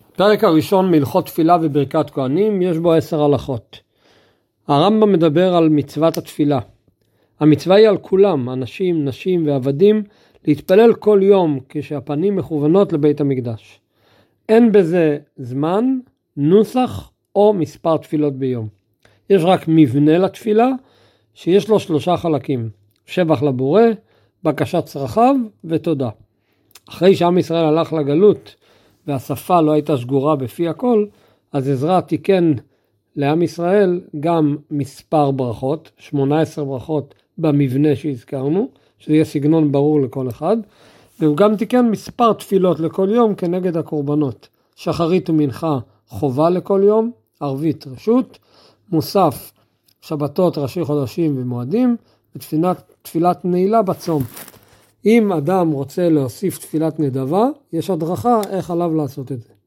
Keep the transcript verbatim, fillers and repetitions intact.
הפרק הראשון מהלכות תפילה וברכת כהנים, יש בו עשר הלכות. הרמב"ם מדבר על מצוות התפילה. המצווה היא על כולם, אנשים, נשים ועבדים, להתפלל כל יום כשהפנים מכוונות לבית המקדש. אין בזה זמן, נוסח או מספר תפילות ביום. יש רק מבנה לתפילה שיש לו שלושה חלקים. שבח לבורא, בקשת צרכיו ותודה. אחרי שעם ישראל הלך לגלות והשפה לא הייתה שגורה בפי הכל, אז עזרא תיקן לעם ישראל גם מספר ברכות, שמונה עשרה ברכות במבנה שהזכרנו, שזה יהיה סגנון ברור לכל אחד, והוא גם תיקן מספר תפילות לכל יום כנגד הקורבנות. שחרית ומנחה חובה לכל יום, ערבית רשות, מוסף שבתות, ראשי חודשים ומועדים, ותפילת תפילת נעילה בצום. אם אדם רוצה להוסיף תפילת נדבה, יש הדרכה איך עליו לעשות את זה.